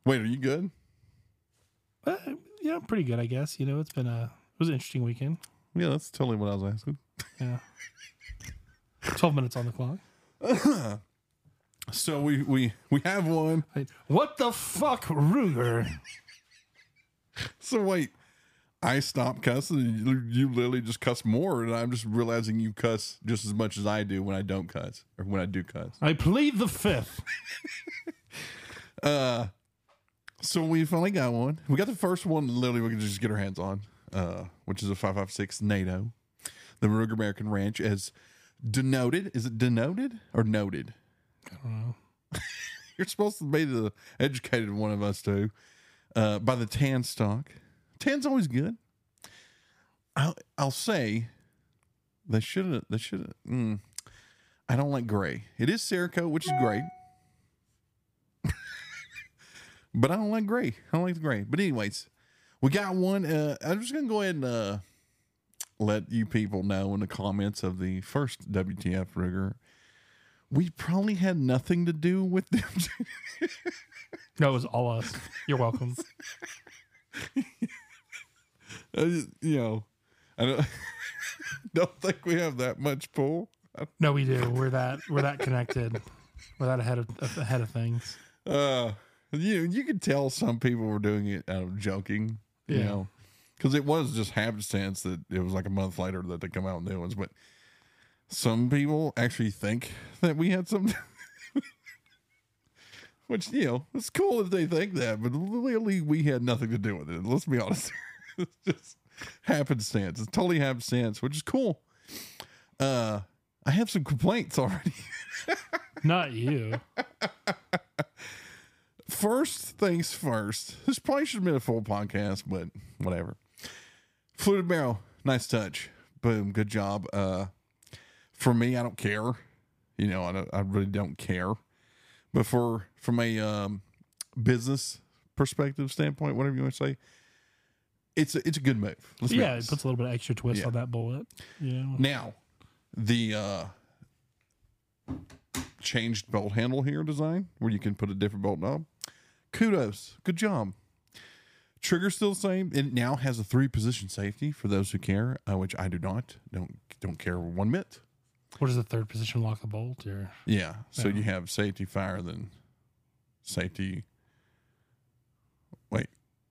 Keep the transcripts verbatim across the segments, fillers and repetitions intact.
Wait, are you good? Uh, yeah, pretty good, I guess. You know, it's been a it was an interesting weekend. Yeah, that's totally what I was asking. Yeah, twelve minutes on the clock. So we we we have one. Wait, what the fuck, Ruger? So wait, I stopped cussing, and you, you literally just cuss more, and I'm just realizing you cuss just as much as I do when I don't cuss or when I do cuss. I plead the fifth. Uh, so we finally got one. We got the first one. Literally, we can just get our hands on, uh, which is a five five six NATO, the Ruger American Ranch, as denoted. Is it denoted or noted? I don't know. You're supposed to be the educated one of us too. Uh, by the tan stock. Tan's always good. I'll I'll say they should have they should have. Mm, I don't like gray. It is Cerakote, which is great, but I don't like gray. I don't like the gray. But anyways, we got one. Uh, I'm just gonna go ahead and uh, let you people know in the comments of the first W T F Ruger. We probably had nothing to do with them. No, it was all us. You're welcome. uh, you know, I don't, don't think we have that much pull. No, we do. We're that we're that connected. We're that ahead of ahead of things. Uh, you you could tell some people were doing it out of joking, you Yeah. know, because it was just happenstance that it was like a month later that they come out and do ones. But some people actually think that we had some. Which, you know, it's cool if they think that, but literally we had nothing to do with it. Let's be honest. It's just happenstance. It's totally happenstance, which is cool. Uh, I have some complaints already. Not you. First things first. This probably should have been a full podcast, but whatever. Fluted barrel, nice touch. Boom, good job. Uh, for me, I don't care. You know, I, don't, I really don't care. But for from a um, business perspective standpoint, whatever you want to say, it's a, it's a good move. Let's be Yeah, it honest. puts a little bit of extra twist Yeah. on that bullet. Yeah. Now, the uh, changed bolt handle here design, where you can put a different bolt knob. Kudos, good job. Trigger still the same. It now has a three position safety for those who care, uh, which I do not. Don't don't care one bit. What is the third position lock the bolt? Or Yeah. So Yeah. you have safety, fire, then safety. Wait.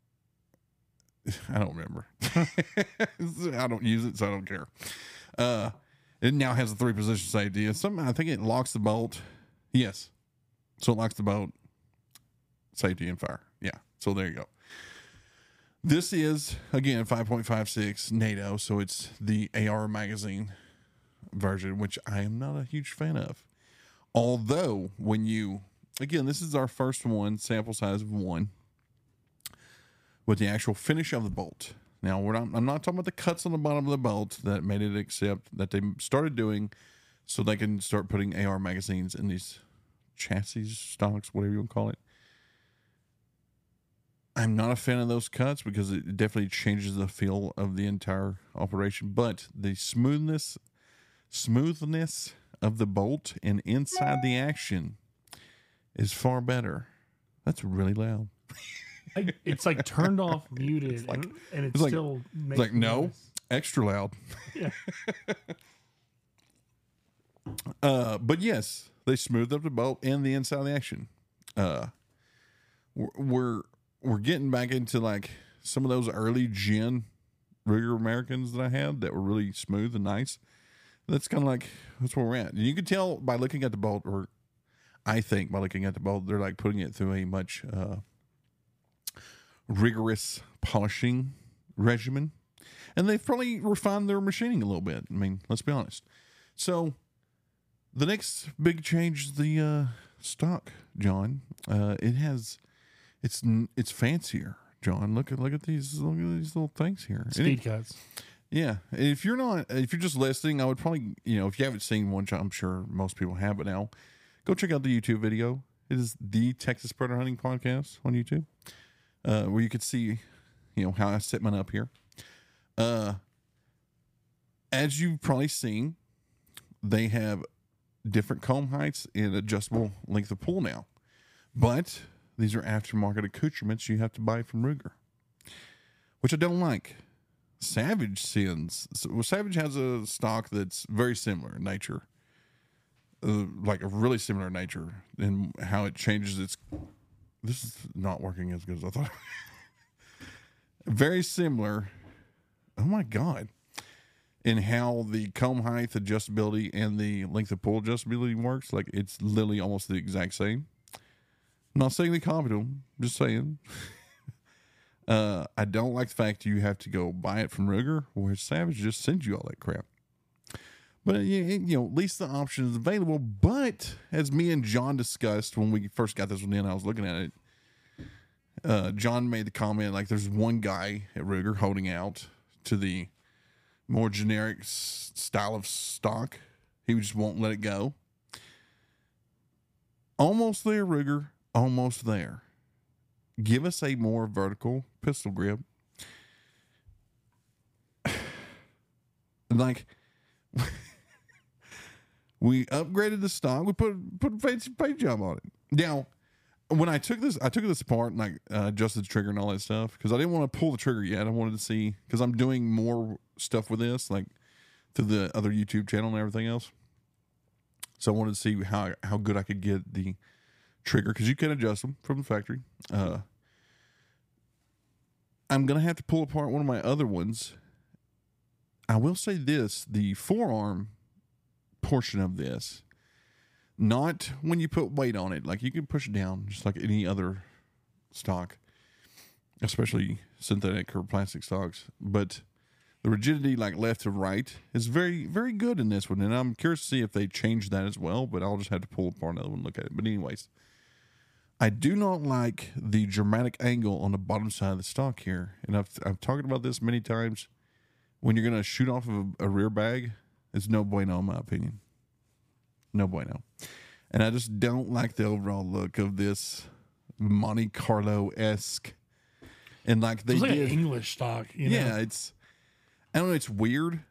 I don't remember. I don't use it, so I don't care. Uh, it now has a three position safety. And some, I think it locks the bolt. Yes. So it locks the bolt, safety, and fire. Yeah. So there you go. This is, again, five point five six NATO. So it's the A R magazine version, which I am not a huge fan of. Although, when you, again, this is our first one, sample size of one, with the actual finish of the bolt. Now, we're not, I'm not talking about the cuts on the bottom of the bolt that made it accept that they started doing so they can start putting A R magazines in these chassis, stocks, whatever you want to call it. I'm not a fan of those cuts because it definitely changes the feel of the entire operation, but the smoothness smoothness of the bolt and inside the action is far better. That's really loud. I, it's like turned off, muted, like- and, and it it's like- still It's makes like, no, noise. extra loud. Yeah. Uh, but yes, they smoothed up the bolt and the inside of the action. Uh, we're, we're, we're getting back into like some of those early gen Ruger Americans that I had that were really smooth and nice. That's kind of like, that's where we're at. And you can tell by looking at the bolt, or I think by looking at the bolt, they're like putting it through a much uh, rigorous polishing regimen. And they've probably refined their machining a little bit. I mean, let's be honest. So the next big change is the uh, stock, John. Uh, it has, it's it's fancier, John. Look at look at these look at these little things here. Speed cuts. Yeah, if you're not, if you're just listening, I would probably, you know, if you haven't seen one, I'm sure most people have it now. Go check out the YouTube video. It is the Texas Predator Hunting Podcast on YouTube, uh, where you could see, you know, how I set mine up here. Uh, as you've probably seen, they have different comb heights and adjustable length of pull now. But these are aftermarket accoutrements you have to buy from Ruger, which I don't like. Savage sends, so, well, Savage has a stock that's very similar in nature, uh, like a really similar nature in how it changes its. This is not working as good as I thought. Very similar. Oh my God. In how the comb height adjustability and the length of pull adjustability works. Like, it's literally almost the exact same. I'm not saying they copy them, just saying. uh, I don't like the fact you have to go buy it from Ruger, where Savage just sends you all that crap. But, you know, at least the option is available. But as me and John discussed when we first got this one in, I was looking at it. Uh, John made the comment, like, there's one guy at Ruger holding out to the more generic s- style of stock. He just won't let it go. Almost there, Ruger. Almost there. Give us a more vertical pistol grip. Like, we upgraded the stock. We put put a fancy paint job on it. Now, when I took this, I took this apart and like uh, adjusted the trigger and all that stuff because I didn't want to pull the trigger yet. I wanted to see because I'm doing more stuff with this, like through the other YouTube channel and everything else. So I wanted to see how how good I could get the trigger because you can adjust them from the factory. Uh, I'm gonna have to pull apart one of my other ones. I will say this: the forearm portion of this. Not when you put weight on it. Like, you can push it down just like any other stock, especially synthetic or plastic stocks. But the rigidity, like left to right, is very, very good in this one. And I'm curious to see if they change that as well. But I'll just have to pull apart another one and look at it. But anyways, I do not like the dramatic angle on the bottom side of the stock here. And I've, I've talked about this many times. When you're going to shoot off of a, a rear bag, it's no bueno in my opinion. No bueno. And I just don't like the overall look of this Monte Carlo-esque. And like they it's like did. an English stock. You know? Yeah, it's, I don't know, it's weird.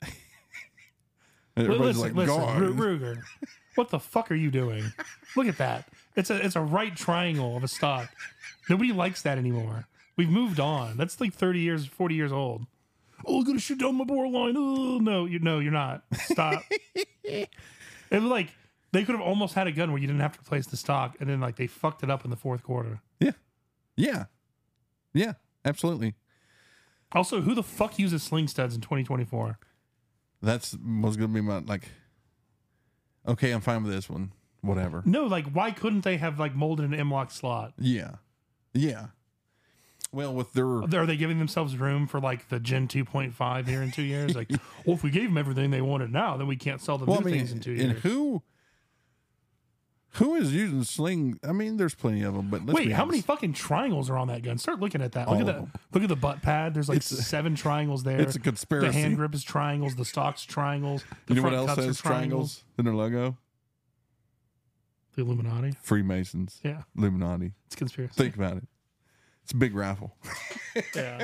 And Well, everybody's listen, like, listen, God. Ru- Ruger, what the fuck are you doing? Look at that. It's a it's a right triangle of a stock. Nobody likes that anymore. We've moved on. That's like thirty years, forty years old. Oh, I'm gonna shoot down my bore line. Oh no, you no, you're not. Stop. It was like they could have almost had a gun where you didn't have to replace the stock, and then like they fucked it up in the fourth quarter. Yeah. Yeah. Yeah, absolutely. Also, who the fuck uses sling studs in twenty twenty-four? That's was going to be my, like, okay, I'm fine with this one. Whatever. No, like why couldn't they have like molded an M-LOK slot? Yeah. Yeah. Well, with their... Are they giving themselves room for like the Gen two point five here in two years? Like, well, if we gave them everything they wanted now, then we can't sell them Well, new I mean, things in two and years. who... Who is using sling? I mean, there's plenty of them, but let's Wait, be how many honest. fucking triangles are on that gun? Start looking at that. Look All at of that. them. Look at the butt pad. There's like It's a- seven triangles there. It's a conspiracy. The hand grip is triangles. The stock's triangles. The You know what front else cups has are triangles. triangles in their logo? The Illuminati. Freemasons. Yeah, Illuminati. it's conspiracy. Think about it. It's a big raffle. Yeah.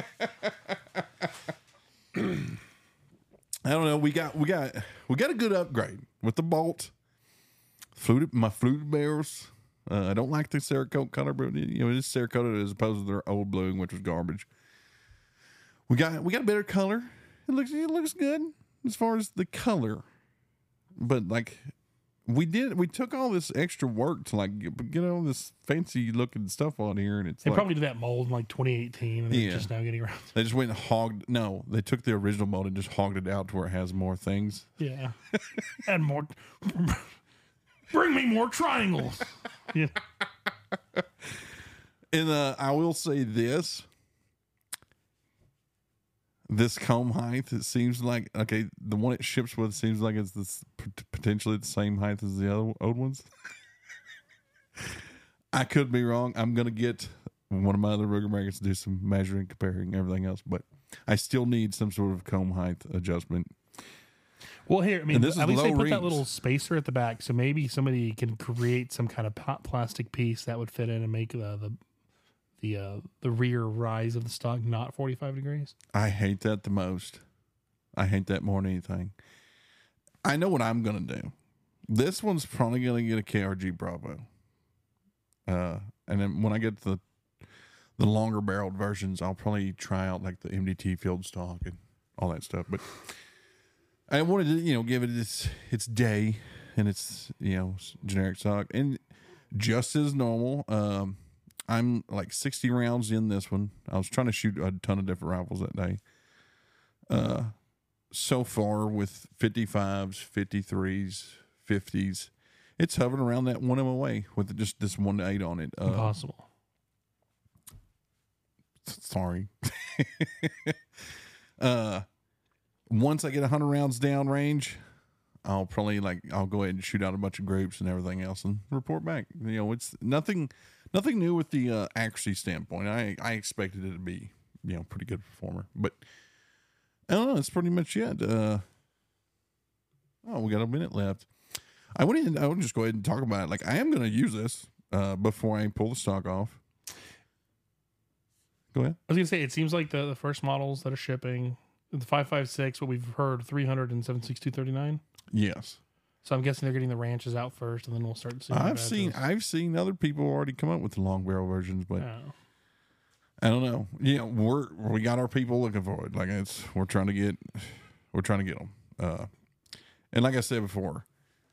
I don't know. We got we got we got a good upgrade with the bolt. Fluted my fluted barrels. Uh, I don't like the Cerakote color, but you know it is Cerakote as opposed to their old bluing, which was garbage. We got we got a better color. It looks it looks good as far as the color, but like we did we took all this extra work to like get, get all this fancy looking stuff on here, and it's They like, probably did that mold in like twenty eighteen, and they're Yeah. just now getting around. they just went and hogged. No, they took the original mold and just hogged it out to where it has more things. Yeah, and more. Bring me more triangles. Yeah. And uh, I will say this. This comb height, it seems like, okay, the one it ships with seems like it's this p- potentially the same height as the other old ones. I could be wrong. I'm going to get one of my other Ruger makers to do some measuring, comparing, everything else, but I still need some sort of comb height adjustment. Well, here, I mean, And this is at least they low put that rings. little spacer at the back, so maybe somebody can create some kind of pop plastic piece that would fit in and make the the the, uh, the rear rise of the stock not forty-five degrees. I hate that the most. I hate that more than anything. I know what I'm going to do. This one's probably going to get a K R G Bravo. Uh, and then when I get the the longer barreled versions, I'll probably try out like the M D T field stock and all that stuff. But I wanted to, you know, give it its its day and its, you know, generic stock, and just as normal. Um, I'm like sixty rounds in this one. I was trying to shoot a ton of different rifles that day. Uh, so far with fifty-fives, fifty-threes, fifties, it's hovering around that one M O A with just this one to eight on it. Uh, Impossible. Sorry. uh, once I get a hundred rounds down range, I'll probably like, I'll go ahead and shoot out a bunch of groups and everything else and report back. You know, it's nothing, nothing new with the uh, accuracy standpoint. I, I expected it to be, you know, pretty good performer, but I don't know. That's pretty much it. Uh, oh, we got a minute left. I went in, I would just go ahead and talk about it. Like, I am going to use this uh, before I pull the stock off. Go ahead. I was gonna say, it seems like the, the first models that are shipping, the five five six, what we've heard, three hundred and seven six two thirty-nine. Yes. So I'm guessing they're getting the ranches out first, and then we'll start seeing. I've seen I've seen other people already come up with the long barrel versions, but Oh. I don't know. You know, we're we got our people looking for it. Like, it's we're trying to get we're trying to get them. Uh, and like I said before,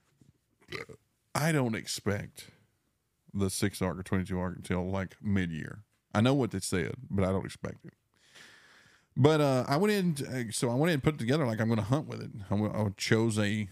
I don't expect the six arc or twenty-two arc until like mid year. I know what they said, but I don't expect it. But uh, I went in, so I went in and put it together like I'm going to hunt with it. I, I chose a,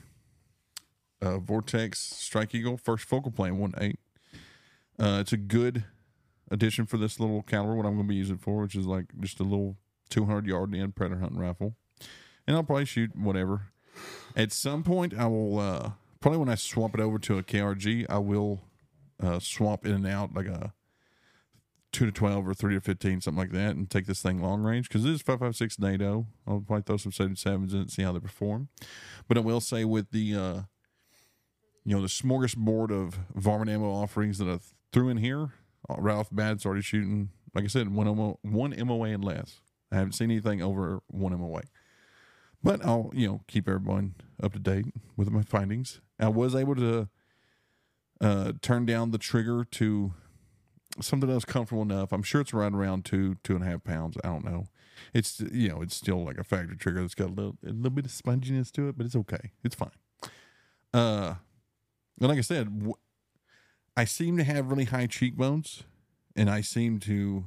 a Vortex Strike Eagle first focal plane one eight. Uh, it's a good addition for this little caliber. What I'm going to be using it for, which is like just a little two hundred yard end predator hunting rifle, and I'll probably shoot whatever. At some point, I will uh, probably when I swap it over to a K R G, I will uh, swap in and out like a two to twelve or three to fifteen, something like that, and take this thing long range, because it is five five six NATO. I'll probably throw some seventy-sevens in it and see how they perform. But I will say, with the uh, you know, the smorgasbord of varmint ammo offerings that I threw in here, right off the bat, it's already shooting, like I said, one M O, one M O A and less. I haven't seen anything over one M O A. But I'll, you know, keep everyone up to date with my findings. I was able to uh, turn down the trigger to something that was comfortable enough. I'm sure it's right around two, two and a half pounds. I don't know. It's, you know, it's still like a factory trigger that's got a little, a little bit of sponginess to it, but it's okay. It's fine. Uh, and like I said, w- I seem to have really high cheekbones, and I seem to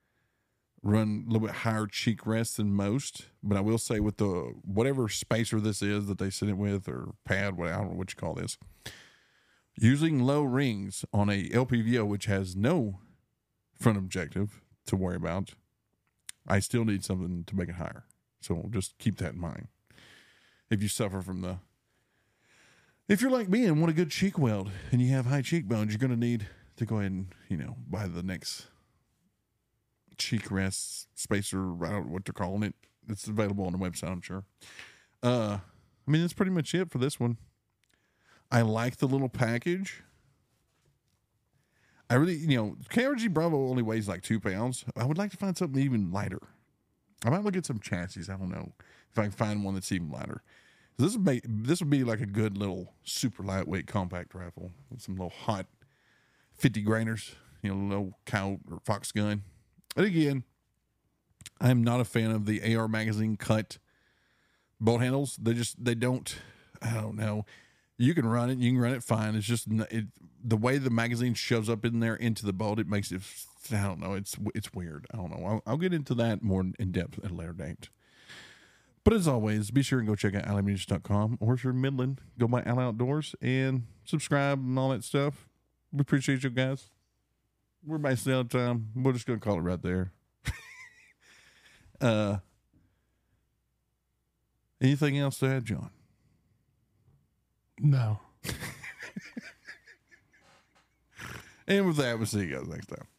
run a little bit higher cheek rests than most. But I will say, with the whatever spacer this is that they sit it with, or pad, what I don't know what you call this, using low rings on a L P V O, which has no front objective to worry about, I still need something to make it higher. So just keep that in mind. If you suffer from the, if you're like me and want a good cheek weld and you have high cheekbones, you're going to need to go ahead and, you know, buy the next cheek rest spacer. I don't know what they're calling it. It's available on the website, I'm sure. Uh, I mean, that's pretty much it for this one. I like the little package. I really, you know, K R G Bravo only weighs like two pounds. I would like to find something even lighter. I might look at some chassis. I don't know if I can find one that's even lighter. This would be, this would be like a good little super lightweight compact rifle with some little hot fifty grainers, you know, little cow or fox gun. And again, I'm not a fan of the A R magazine cut bolt handles. They just, they don't, I don't know. You can run it. You can run it fine. It's just it, the way the magazine shoves up in there into the bolt. It makes it. I don't know. It's it's weird. I don't know. I'll, I'll get into that more in depth at a later date. But as always, be sure and go check out alley ammunition dot com, or if you're in Midland, go by Alley Outdoors and subscribe and all that stuff. We appreciate you guys. We're basically out of time. We're just gonna call it right there. uh, anything else to add, John? No. And with that, we'll see you guys next time.